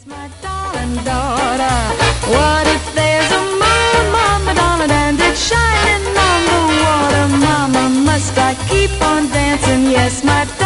My darling daughter, what if there's a moon, Mama darling, and it's shining on the water? Mama, must I keep on dancing? Yes, my darling.